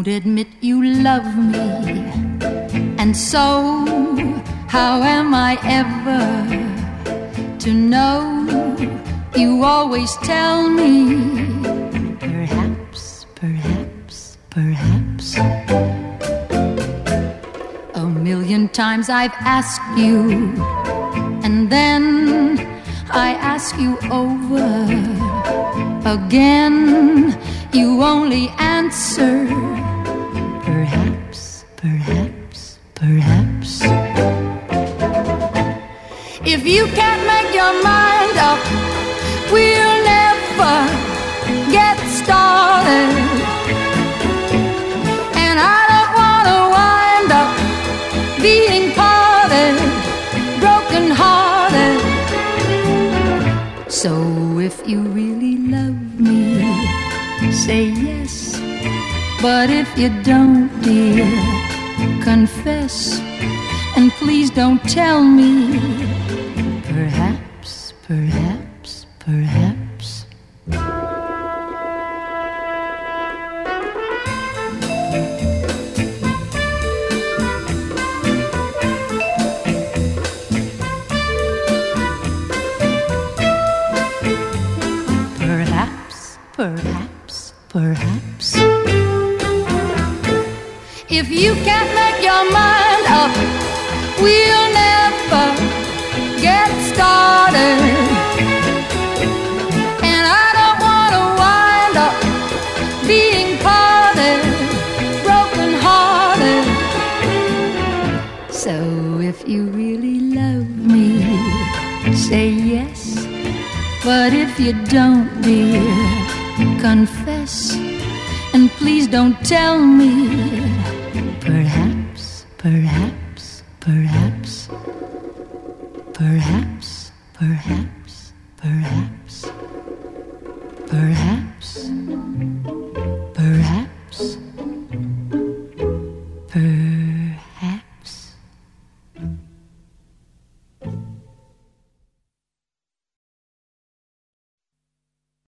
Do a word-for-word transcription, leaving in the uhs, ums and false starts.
won't admit you love me. And so, how am I ever to know? You always tell me, perhaps, perhaps, perhaps. A million times I've asked you, and then I ask you over again. You only answer, perhaps, perhaps, perhaps. If you can't make your mind up, we'll never get started. And I don't want to wind up being parted, broken hearted. So if you really love me, say yes. But if you don't, dear, confess. And please don't tell me, perhaps, perhaps, perhaps. Perhaps, perhaps, perhaps. If you can't make your mind up, we'll never get started. And I don't want to wind up being parted, broken hearted. So if you really love me, say yes. But if you don't, dear, confess. And please don't tell me, perhaps, perhaps, perhaps, perhaps, perhaps, perhaps, perhaps.